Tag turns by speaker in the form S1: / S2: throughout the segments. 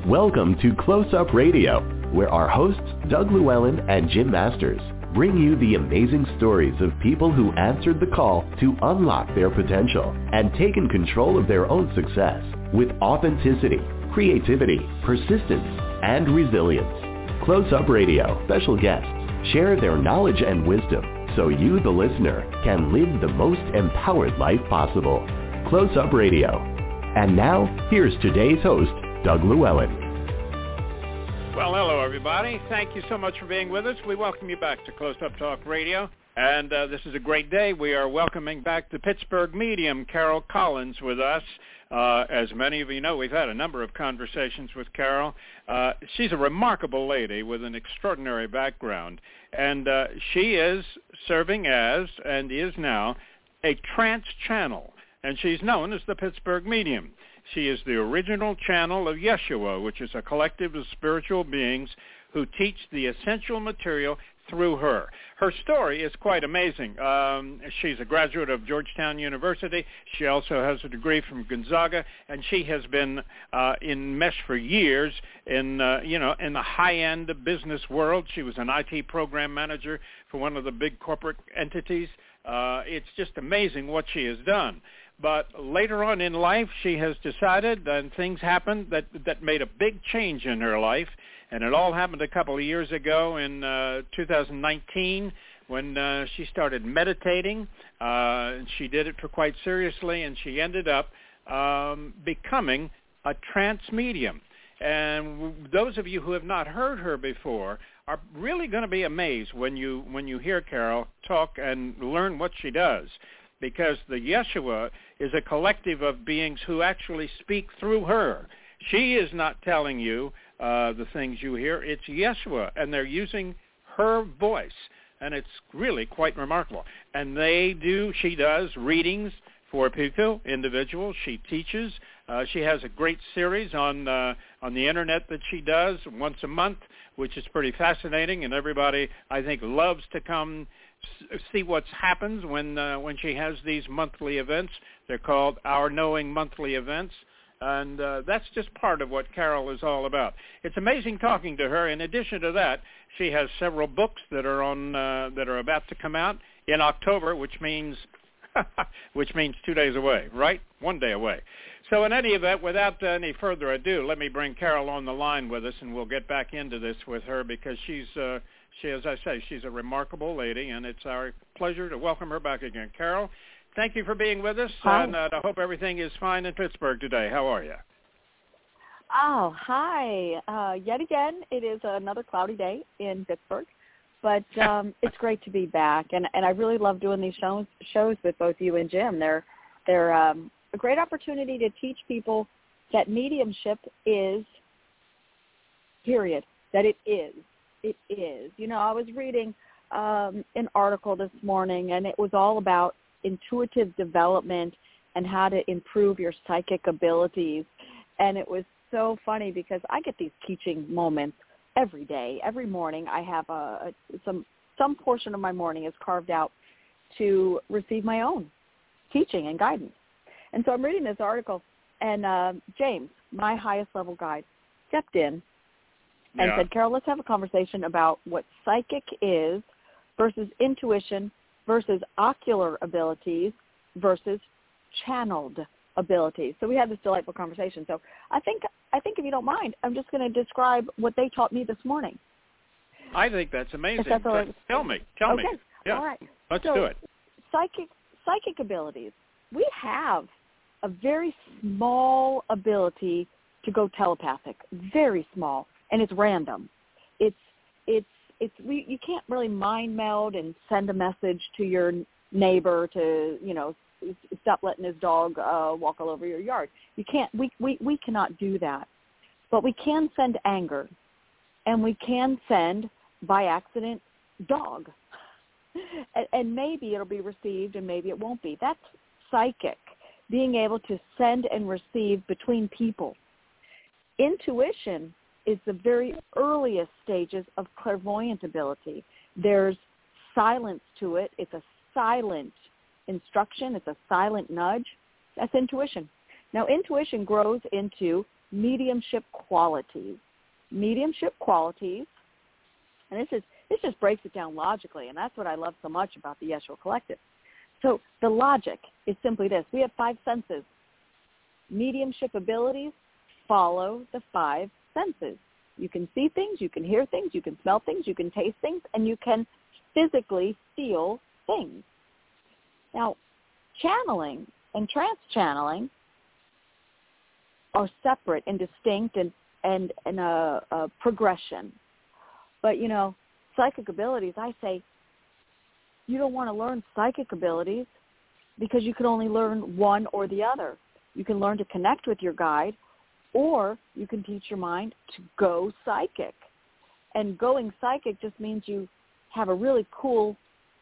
S1: Welcome to Close Up Radio, where our hosts, Doug Llewellyn and Jim Masters, bring you the amazing stories of people who answered the call to unlock their potential and taken control of their own success with authenticity, creativity, persistence, and resilience. Close Up Radio special guests share their knowledge and wisdom so you, the listener, can live the most empowered life possible. Close Up Radio. And now, here's today's host, Doug Llewellyn.
S2: Well, hello, everybody. Thank you so much for being with us. We welcome you back to Close Up Talk Radio. And this is a great day. We are welcoming back the Pittsburgh medium, Carol Collins, with us. As many of you know, we've had a number of conversations with Carol. She's a remarkable lady with an extraordinary background. And she is serving as, and is now, a trance channel. And she's known as the Pittsburgh medium. She is the original channel of Yeshua, which is a collective of spiritual beings who teach the essential material through her. Her story is quite amazing. She's a graduate of Georgetown University. She also has a degree from Gonzaga, and she has been enmeshed for years in in the high-end business world. She was an IT program manager for one of the big corporate entities. It's just amazing what she has done. But later on in life, she has decided, and things happened that made a big change in her life. And it all happened a couple of years ago in 2019 when she started meditating. She did it for quite seriously, and she ended up becoming a trance medium. And those of you who have not heard her before are really going to be amazed when you hear Carol talk and learn what she does. Because the Yeshua is a collective of beings who actually speak through her. She is not telling you the things you hear. It's Yeshua, and they're using her voice, and it's really quite remarkable. And she does readings for people, individuals. She teaches. She has a great series on the internet that she does once a month, which is pretty fascinating, and everybody, I think, loves to come see what happens when she has these monthly events. They're called Our Knowing Monthly Events, and that's just part of what Carol is all about. It's amazing talking to her. In addition to that, she has several books that are about to come out in October, which means 2 days away, right? 1 day away. So in any event, without any further ado, let me bring Carol on the line with us, and we'll get back into this with her because she, as I say, she's a remarkable lady, and it's our pleasure to welcome her back again. Carol, thank you for being with us,
S3: hi.
S2: And I hope everything is fine in Pittsburgh today. How are you?
S3: Oh, hi. Yet again, it is another cloudy day in Pittsburgh, but it's great to be back, and I really love doing these shows with both you and Jim. They're a great opportunity to teach people that mediumship is, period, that it is. It is. You know, I was reading an article this morning, and it was all about intuitive development and how to improve your psychic abilities. And it was so funny because I get these teaching moments every day. Every morning I have some portion of my morning is carved out to receive my own teaching and guidance. And so I'm reading this article, and James, my highest level guide, stepped in and said, Carol, let's have a conversation about what psychic is versus intuition versus ocular abilities versus channeled abilities. So we had this delightful conversation. So I think if you don't mind, I'm just going to describe what they taught me this morning.
S2: I think that's amazing.
S3: That's all right.
S2: Tell me.
S3: Okay.
S2: Yeah.
S3: All right.
S2: Let's do it.
S3: Psychic abilities. We have a very small ability to go telepathic, very small, and it's random. You can't really mind meld and send a message to your neighbor to, stop letting his dog walk all over your yard. You can't. We cannot do that, but we can send anger, and we can send by accident dog, and maybe it'll be received and maybe it won't be. That's psychic, being able to send and receive between people. Intuition is the very earliest stages of clairvoyant ability. There's silence to it. It's a silent instruction. It's a silent nudge. That's intuition. Now, intuition grows into mediumship qualities. Mediumship qualities, and this just breaks it down logically, and that's what I love so much about the Yeshua Collective. So the logic is simply this. We have 5 senses. Mediumship abilities follow the 5 senses. You can see things, you can hear things, you can smell things, you can taste things, and you can physically feel things. Now, channeling and trance channeling are separate and distinct and a progression. But, psychic abilities, I say, you don't want to learn psychic abilities because you can only learn one or the other. You can learn to connect with your guide, or you can teach your mind to go psychic. And going psychic just means you have a really cool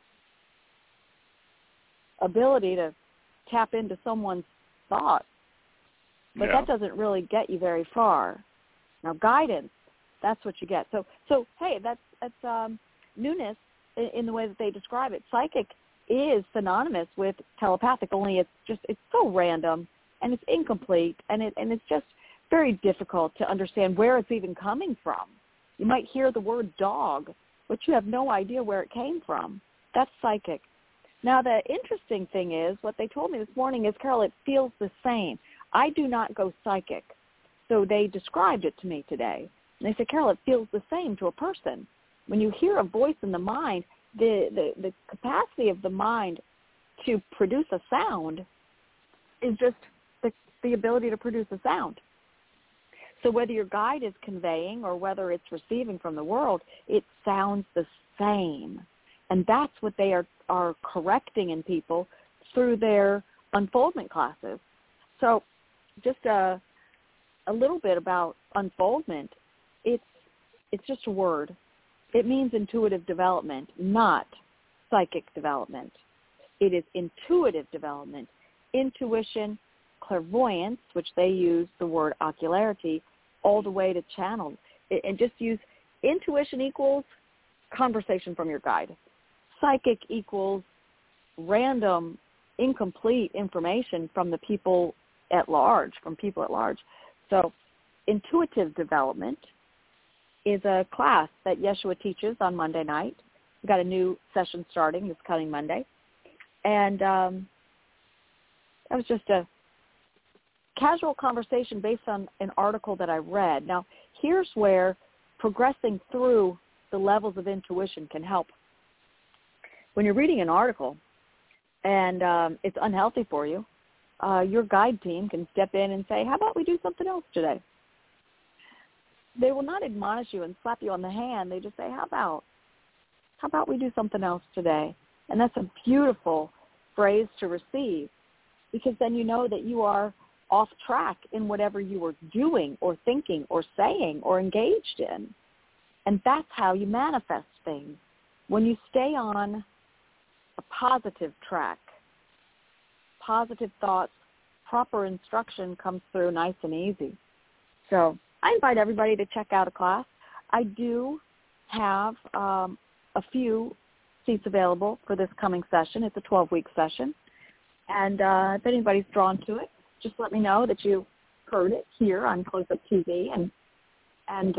S3: ability to tap into someone's thoughts. But that doesn't really get you very far. Now, guidance, that's what you get. So hey, that's newness in the way that they describe it. Psychic is synonymous with telepathic, only it's so random and it's incomplete, and it's just very difficult to understand where it's even coming from. You might hear the word dog, but you have no idea where it came from. That's psychic. Now, the interesting thing is, what they told me this morning is, Carol, it feels the same. I do not go psychic. So they described it to me today. And they said, Carol, it feels the same to a person. When you hear a voice in the mind, the capacity of the mind to produce a sound is just the ability to produce a sound. So whether your guide is conveying or whether it's receiving from the world, it sounds the same. And that's what they are correcting in people through their unfoldment classes. So just a little bit about unfoldment. It's just a word. It means intuitive development, not psychic development. It is intuitive development, intuition, clairvoyance, which they use the word ocularity, all the way to channel. And just use intuition equals conversation from your guide. Psychic equals random, incomplete information from the people at large, So intuitive development is a class that Yeshua teaches on Monday night. We've got a new session starting this coming Monday. And that was just a casual conversation based on an article that I read. Now, here's where progressing through the levels of intuition can help. When you're reading an article and it's unhealthy for you, your guide team can step in and say, how about we do something else today? They will not admonish you and slap you on the hand. They just say, how about we do something else today? And that's a beautiful phrase to receive, because then you know that you are off track in whatever you were doing or thinking or saying or engaged in. And that's how you manifest things. When you stay on a positive track, positive thoughts, proper instruction comes through nice and easy. So I invite everybody to check out a class. I do have a few seats available for this coming session. It's a 12-week session. And if anybody's drawn to it, just let me know that you heard it here on Close Up TV, and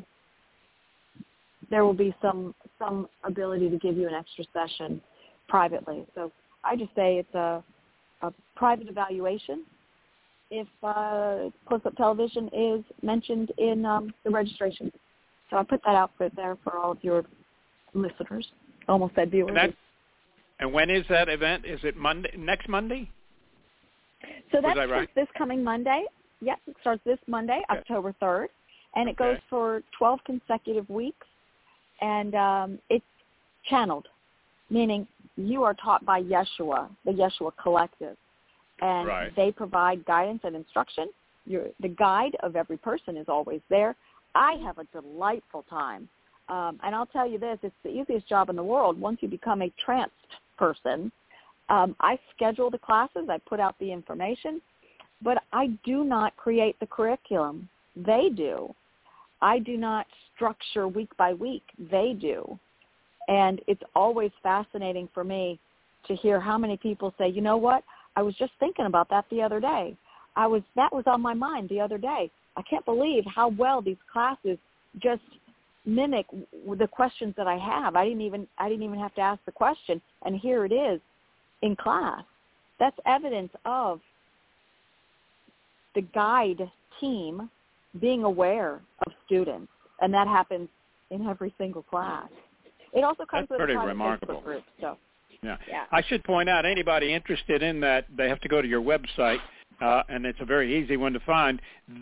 S3: there will be some ability to give you an extra session privately. So I just say it's a private evaluation if Close Up Television is mentioned in the registration. So I put that out there for all of your listeners. I almost said viewers.
S2: And when is that event? Is it Monday? Next Monday?
S3: So that's
S2: right?
S3: This coming Monday. Yes, it starts this Monday, okay. October 3rd, and it goes for 12 consecutive weeks, and it's channeled, meaning you are taught by Yeshua, the Yeshua Collective, and they provide guidance and instruction. The guide of every person is always there. I have a delightful time, and I'll tell you this, it's the easiest job in the world once you become a tranced person. I schedule the classes, I put out the information, but I do not create the curriculum. They do. I do not structure week by week. They do. And it's always fascinating for me to hear how many people say, you know what, I was just thinking about that the other day. That was on my mind the other day. I can't believe how well these classes just mimic the questions that I have. I didn't even have to ask the question, and here it is in class. That's evidence of the guide team being aware of students, and that happens in every single class. It also comes with a private Facebook group. So,
S2: yeah. I should point out, anybody interested in that, they have to go to your website, and it's a very easy one to find,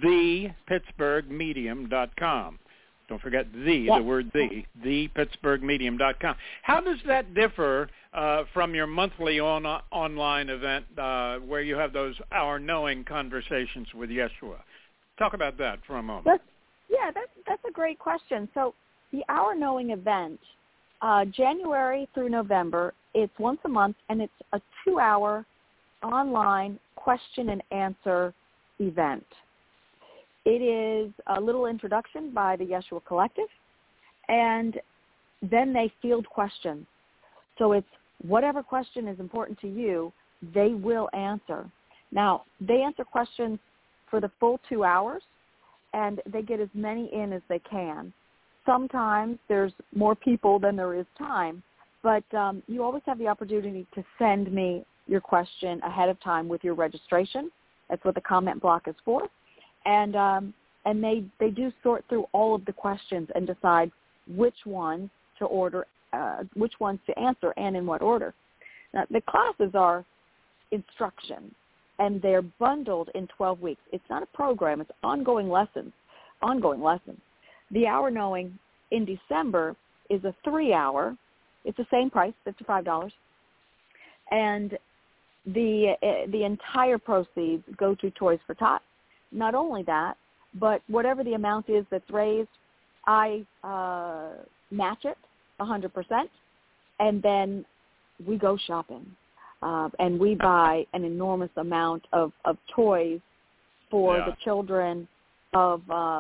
S2: thepittsburghmedium.com. Don't forget the word thepittsburghmedium.com. How does that differ from your monthly online event where you have those Our Knowing conversations with Yeshua? Talk about that for a moment.
S3: That's a great question. So the Our Knowing event, January through November, it's once a month, and it's a 2-hour online question and answer event. It is a little introduction by the Yeshua Collective, and then they field questions. So it's whatever question is important to you, they will answer. Now, they answer questions for the full 2 hours, and they get as many in as they can. Sometimes there's more people than there is time, but you always have the opportunity to send me your question ahead of time with your registration. That's what the comment block is for. And they do sort through all of the questions and decide which ones to order, which ones to answer, and in what order. Now, the classes are instruction, and they're bundled in 12 weeks. It's not a program. It's ongoing lessons. The Our Knowing in December is a 3-hour. It's the same price, $55. And the entire proceeds go to Toys for Tots. Not only that, but whatever the amount is that's raised, I match it 100%, and then we go shopping. And we buy an enormous amount of toys for the children of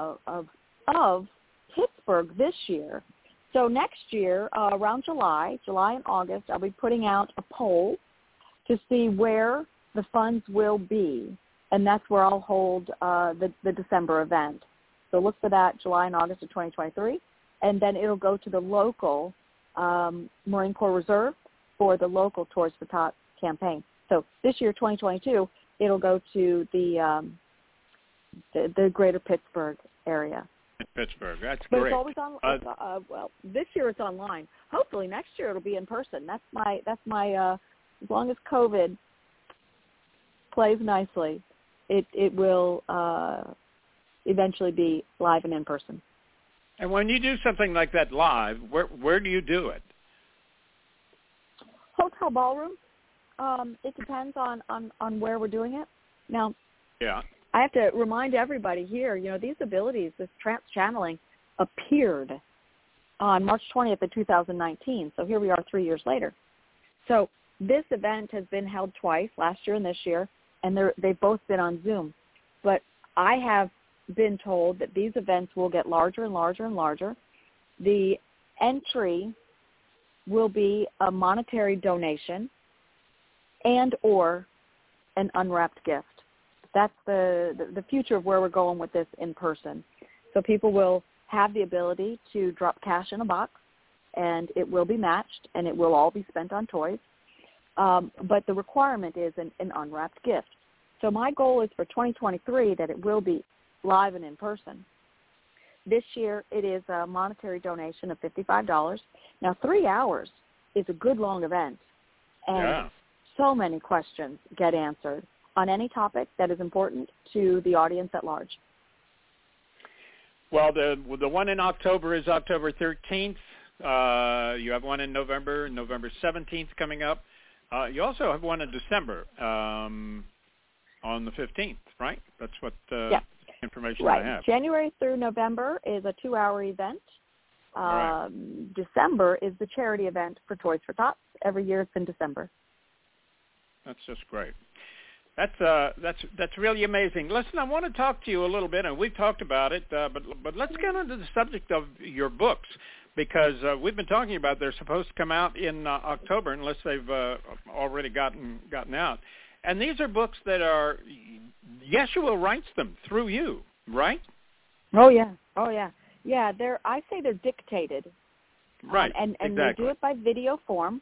S3: Pittsburgh this year. So next year, around July and August, I'll be putting out a poll to see where the funds will be. And that's where I'll hold the December event. So look for that July and August of 2023. And then it'll go to the local Marine Corps Reserve for the local Toys for Tots campaign. So this year, 2022, it'll go to the greater Pittsburgh area.
S2: Pittsburgh, that's
S3: but
S2: great.
S3: It's always on. Well, this year it's online. Hopefully next year it'll be in person. That's my. As long as COVID plays nicely, it will eventually be live and in person.
S2: And when you do something like that live, where do you do it?
S3: Hotel ballroom. It depends on where we're doing it. Now, I have to remind everybody here, these abilities, this trans-channeling, appeared on March 20th of 2019. So here we are 3 years later. So this event has been held twice, last year and this year, and they've both been on Zoom. But I have been told that these events will get larger and larger and larger. The entry will be a monetary donation and or an unwrapped gift. That's the future of where we're going with this in person. So people will have the ability to drop cash in a box, and it will be matched, and it will all be spent on toys. But the requirement is an unwrapped gift. So my goal is for 2023 that it will be live and in person. This year it is a monetary donation of $55. Now 3 hours is a good long event, and so many questions get answered on any topic that is important to the audience at large.
S2: Well, the one in October is October 13th. You have one in November 17th coming up. You also have one in December on the 15th, right? That's what information I have.
S3: January through November is a 2-hour event.
S2: Right.
S3: December is the charity event for Toys for Tots. Every year it's in December.
S2: That's just great. That's really amazing. Listen, I want to talk to you a little bit, and we've talked about it, but let's get into the subject of your books, because we've been talking about they're supposed to come out in October unless they've already gotten out. And these are books that are, Yeshua writes them through you. right?
S3: Oh yeah. Yeah, I say they're dictated.
S2: Right.
S3: And
S2: exactly.
S3: they do it by video form.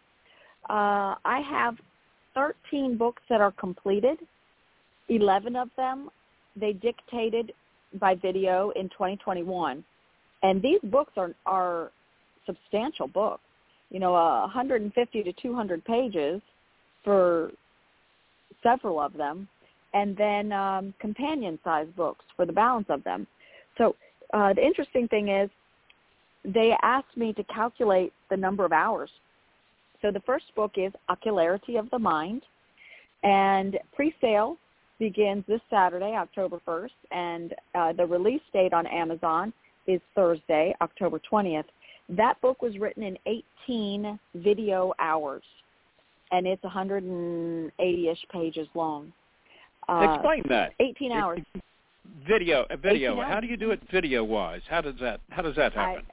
S3: I have 13 books that are completed. 11 of them they dictated by video in 2021. And these books are substantial books. 150 to 200 pages for several of them, and then companion-sized books for the balance of them. So the interesting thing is they asked me to calculate the number of hours. So the first book is Ocularity of the Mind, and pre-sale begins this Saturday, October 1st, and the release date on Amazon is Thursday, October 20th. That book was written in 18 video hours, and it's 180-ish pages long.
S2: Explain that.
S3: 18 hours.
S2: Video.
S3: 18 hours.
S2: How do you do it video-wise? How does that happen?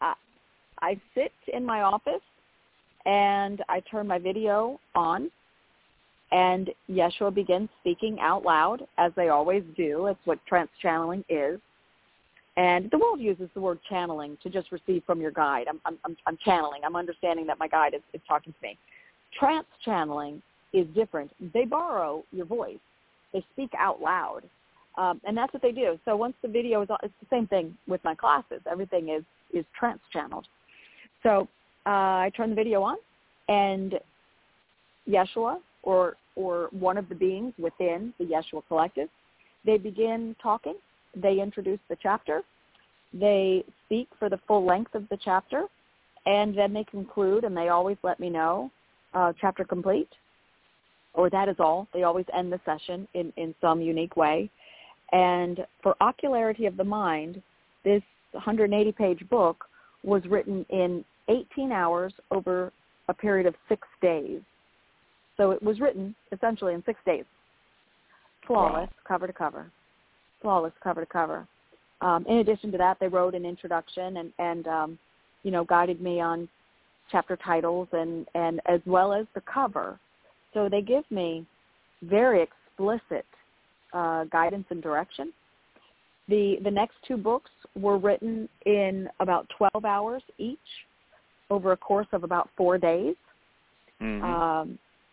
S3: I sit in my office, and I turn my video on, and Yeshua begins speaking out loud, as they always do. It's what trance channeling is. And the world uses the word channeling to just receive from your guide. I'm channeling. I'm understanding that my guide is talking to me. Trance channeling is different. They borrow your voice. They speak out loud. And that's what they do. So once the video is on, it's the same thing with my classes. Everything is trance channeled. So I turn the video on, and Yeshua or one of the beings within the Yeshua Collective, they begin talking. They introduce the chapter. They speak for the full length of the chapter, and then they conclude, and they always let me know, chapter complete, or that is all. They always end the session in some unique way. And for Ocularity of the Mind, this 180-page book was written in 18 hours over a period of 6 days. So it was written essentially in 6 days. Flawless, cover to cover. Flawless, cover to cover. In addition to that, they wrote an introduction and guided me on chapter titles and as well as the cover. So they give me very explicit guidance and direction. The next two books were written in about 12 hours each over a course of about 4 days. Mm-hmm.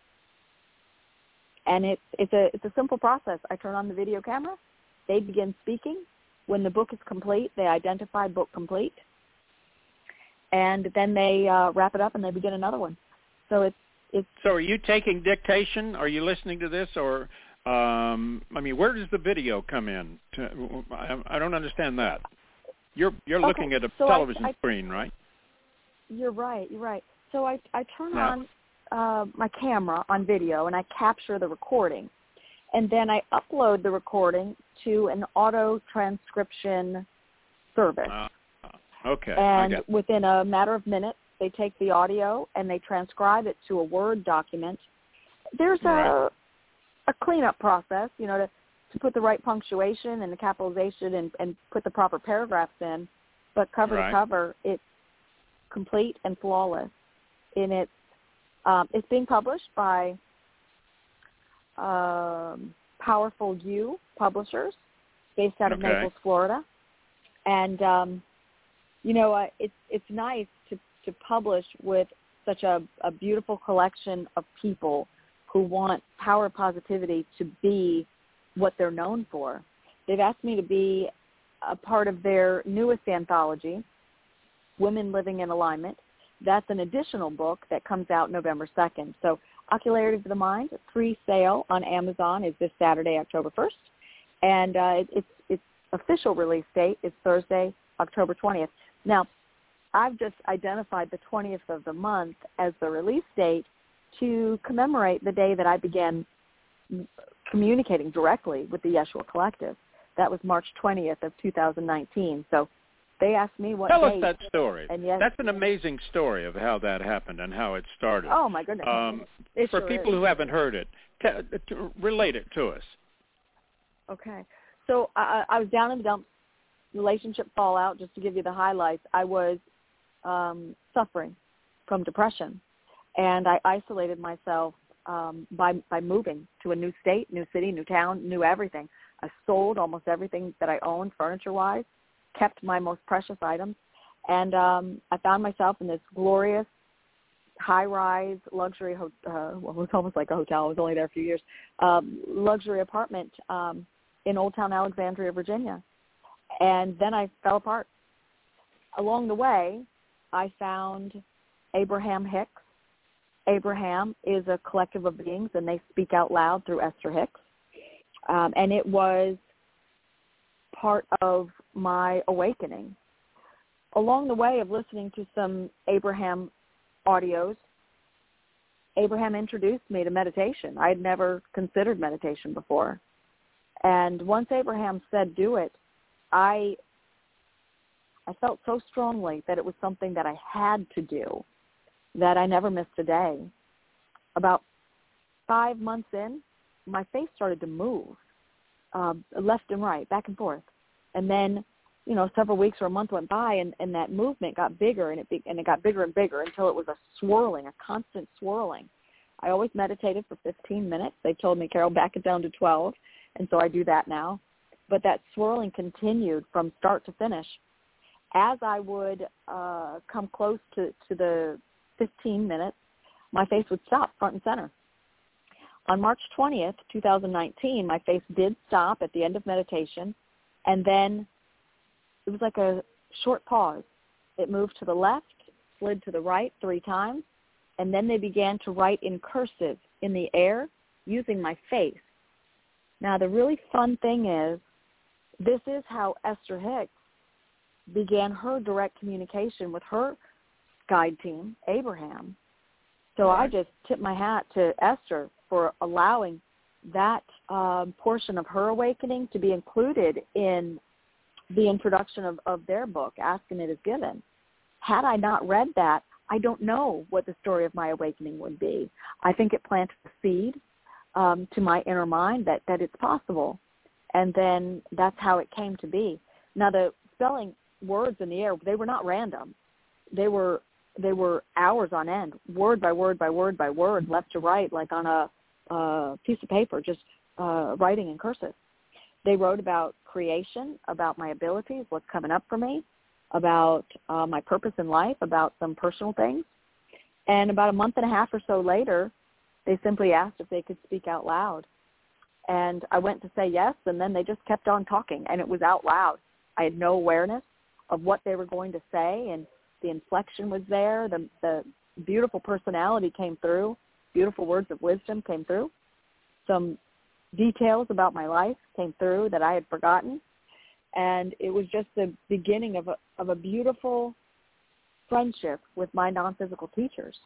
S3: And it's a simple process. I turn on the video camera. They begin speaking. When the book is complete, they identify book complete. And then they wrap it up and they begin another one. So it's.
S2: So are you taking dictation? Are you listening to this? Or, where does the video come in? I don't understand that. You're looking at a television screen, right?
S3: You're right. So I turn on my camera on video, and I capture the recording. And then I upload the recording to an auto transcription service.
S2: Okay.
S3: And within a matter of minutes, they take the audio and they transcribe it to a Word document. There's a cleanup process, to put the right punctuation and the capitalization and put the proper paragraphs in. But cover to cover, it's complete and flawless. And it's being published by Powerful You Publishers, based out of Naples, Florida. And it's nice to publish with such a beautiful collection of people who want power positivity to be what they're known for. They've asked me to be a part of their newest anthology, Women Living in Alignment. That's an additional book that comes out November 2nd. So Ocularity of the Mind, pre-sale on Amazon is this Saturday, October 1st. And its official release date is Thursday, October 20th. Now, I've just identified the 20th of the month as the release date to commemorate the day that I began communicating directly with the Yeshua Collective. That was March 20th of 2019. So they asked me what
S2: Tell
S3: date.
S2: us that story.
S3: And yes,
S2: that's an amazing story of how that happened and how it started.
S3: Oh, my goodness.
S2: For people who haven't heard it, relate it to us.
S3: Okay. So I was down in the dumps, relationship fallout, just to give you the highlights. I was suffering from depression, and I isolated myself by moving to a new state, new city, new town, new everything. I sold almost everything that I owned furniture-wise, kept my most precious items, and I found myself in this glorious high-rise luxury, well, it was almost like a hotel. I was only there a few years, luxury apartment in Old Town Alexandria, Virginia. And then I fell apart. Along the way, I found Abraham Hicks. Abraham is a collective of beings, and they speak out loud through Esther Hicks. And it was part of my awakening. Along the way of listening to some Abraham audios, Abraham introduced me to meditation. I had never considered meditation before. And once Abraham said, do it, I felt so strongly that it was something that I had to do that I never missed a day. About 5 months in, my face started to move left and right, back and forth. And then, several weeks or a month went by, and that movement got bigger, and it got bigger and bigger until it was a swirling, a constant swirling. I always meditated for 15 minutes. They told me, Carol, back it down to 12, and so I do that now. But that swirling continued from start to finish. As I would come close to the 15 minutes, my face would stop front and center. On March 20th, 2019, my face did stop at the end of meditation, and then it was like a short pause. It moved to the left, slid to the right 3 times, and then they began to write in cursive in the air using my face. Now, the really fun thing is, this is how Esther Hicks began her direct communication with her guide team, Abraham. So I just tip my hat to Esther for allowing that portion of her awakening to be included in the introduction of their book, Ask and It Is Given. Had I not read that, I don't know what the story of my awakening would be. I think it planted a seed to my inner mind that it's possible. And then that's how it came to be. Now, the spelling words in the air, they were not random. They were hours on end, word by word by word by word, left to right, like on a piece of paper, just writing in cursive. They wrote about creation, about my abilities, what's coming up for me, about my purpose in life, about some personal things. And about a month and a half or so later, they simply asked if they could speak out loud. And I went to say yes, and then they just kept on talking, and it was out loud. I had no awareness of what they were going to say, and the inflection was there. The beautiful personality came through. Beautiful words of wisdom came through. Some details about my life came through that I had forgotten. And it was just the beginning of a beautiful friendship with my non-physical teachers.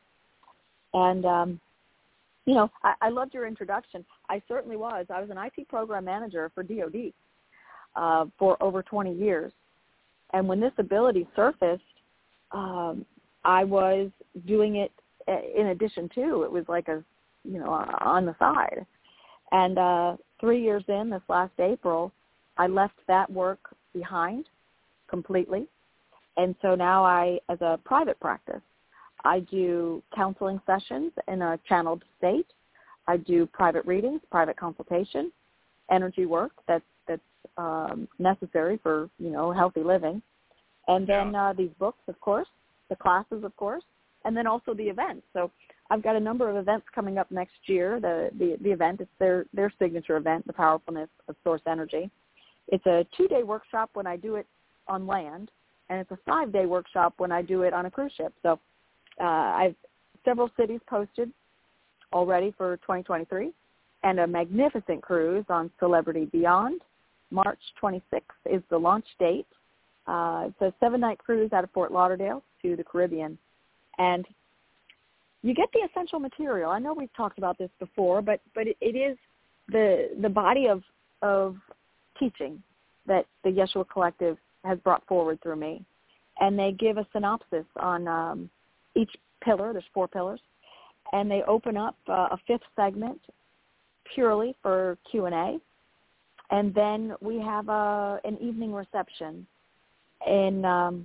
S3: And, I loved your introduction. I certainly was. I was an IT program manager for DOD for over 20 years. And when this ability surfaced, I was doing it in addition to. It was like on the side. And 3 years in, this last April, I left that work behind completely. And so now as a private practice, I do counseling sessions in a channeled state. I do private readings, private consultation, energy work that's necessary for, healthy living. And then these books, of course, the classes, of course, and then also the events. So I've got a number of events coming up next year. The event, it's their signature event, The Powerfulness of Source Energy. It's a 2-day workshop when I do it on land, and it's a 5-day workshop when I do it on a cruise ship. So I've several cities posted already for 2023, and a magnificent cruise on Celebrity Beyond. March 26th is the launch date. It's a 7-night cruise out of Fort Lauderdale to the Caribbean. And you get the essential material. I know we've talked about this before, but it is the body of teaching that the Yeshua Collective has brought forward through me. And they give a synopsis on each pillar. There's 4 pillars. And they open up a 5th segment purely for Q&A. And then we have an evening reception in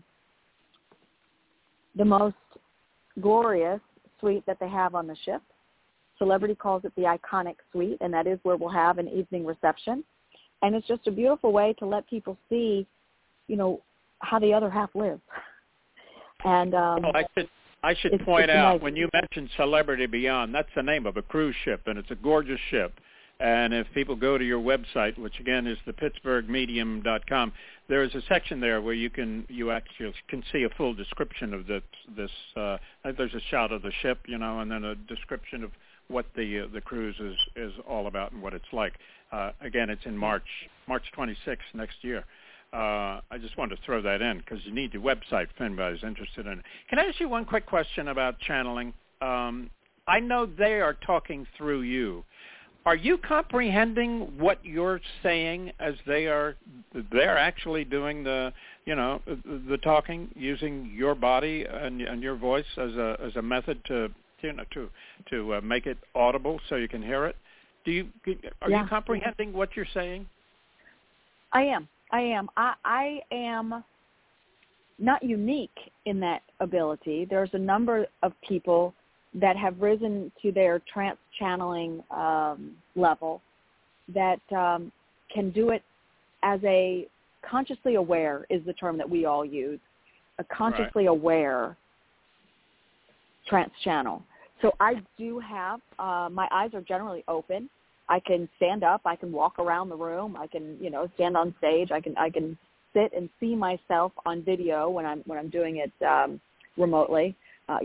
S3: the most glorious suite that they have on the ship. Celebrity calls it the Iconic Suite, and that is where we'll have an evening reception. And it's just a beautiful way to let people see, how the other half lives. And
S2: I should point out, when you mentioned Celebrity Beyond, that's the name of a cruise ship, and it's a gorgeous ship. And if people go to your website, which again is thepittsburghmedium.com, there is a section there where you actually can see a full description of this. There's a shot of the ship, and then a description of what the cruise is all about and what it's like. Again, it's in March 26th next year. I just wanted to throw that in because you need the website if anybody's interested in it. Can I ask you one quick question about channeling? I know they are talking through you. Are you comprehending what you're saying as they're actually doing the talking, using your body and your voice as a method to make it audible so you can hear it? Are you comprehending what you're saying?
S3: I am. I am not unique in that ability. There's a number of people that have risen to their trance channeling level that can do it as a consciously aware is the term that we all use, a consciously aware trance channel. So I do have, my eyes are generally open. I can stand up. I can walk around the room. I can, stand on stage. I can sit and see myself on video when I'm doing it remotely.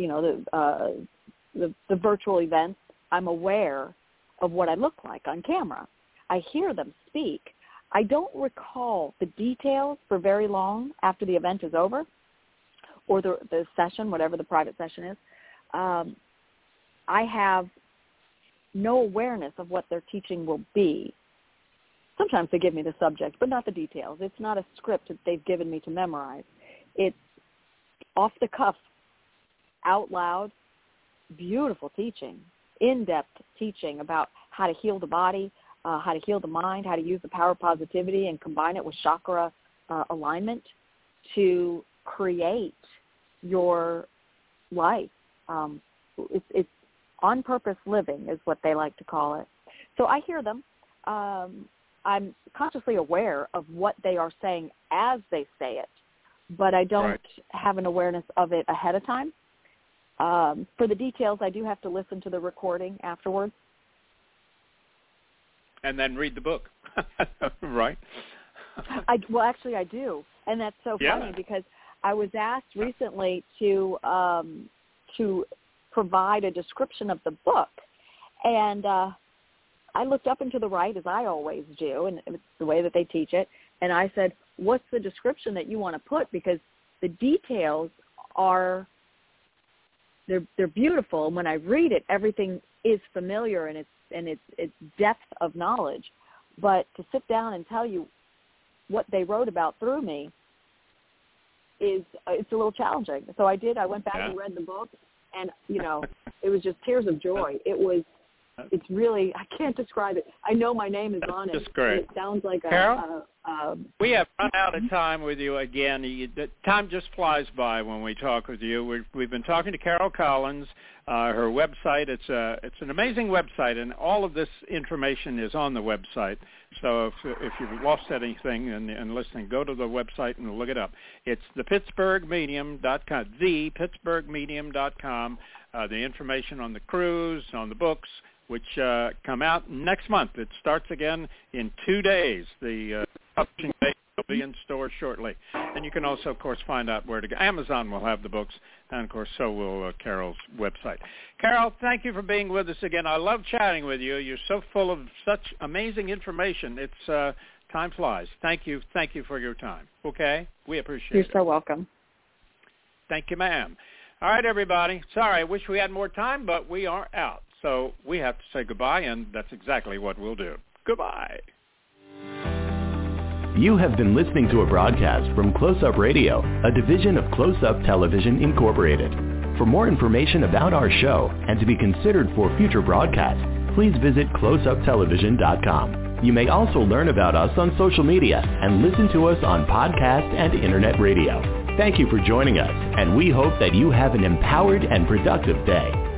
S3: The virtual events. I'm aware of what I look like on camera. I hear them speak. I don't recall the details for very long after the event is over, or the session, whatever the private session is. I have no awareness of what their teaching will be. Sometimes they give me the subject, but not the details. It's not a script that they've given me to memorize. It's off the cuff, out loud, beautiful teaching, in-depth teaching about how to heal the body, how to heal the mind, how to use the power of positivity and combine it with chakra alignment to create your life. It's on-purpose living is what they like to call it. So I hear them. I'm consciously aware of what they are saying as they say it, but I don't have an awareness of it ahead of time. For the details, I do have to listen to the recording afterwards.
S2: And then read the book, right?
S3: Actually, I do. And that's so funny because I was asked recently to provide a description of the book. And I looked up and to the right, as I always do, and it's the way that they teach it. And I said, what's the description that you want to put? Because the details are, they're beautiful. And when I read it, everything is familiar and it's depth of knowledge. But to sit down and tell you what they wrote about through me it's a little challenging. So I went back and read the book. And, it was just tears of joy. It's really, I can't describe it. I know my name is on it.
S2: That's great.
S3: It sounds like
S2: Carol, we have run out of time with you again. Time just flies by when we talk with you. We've been talking to Carol Collins. Her website, it's an amazing website, and all of this information is on the website. So if you've lost anything and listening, go to the website and look it up. It's thepittsburghmedium.com, thepittsburghmedium.com. The information on the cruise, on the books, which come out next month. It starts again in 2 days. The publishing date will be in stores shortly. And you can also, of course, find out where to go. Amazon will have the books, and, of course, so will Carol's website. Carol, thank you for being with us again. I love chatting with you. You're so full of such amazing information. It's time flies. Thank you. Thank you for your time. Okay? We appreciate it.
S3: You're so welcome.
S2: Thank you, ma'am. All right, everybody. Sorry, I wish we had more time, but we are out. So we have to say goodbye, and that's exactly what we'll do. Goodbye.
S1: You have been listening to a broadcast from Close Up Radio, a division of Close Up Television Incorporated. For more information about our show and to be considered for future broadcasts, please visit closeuptelevision.com. You may also learn about us on social media and listen to us on podcast and internet radio. Thank you for joining us, and we hope that you have an empowered and productive day.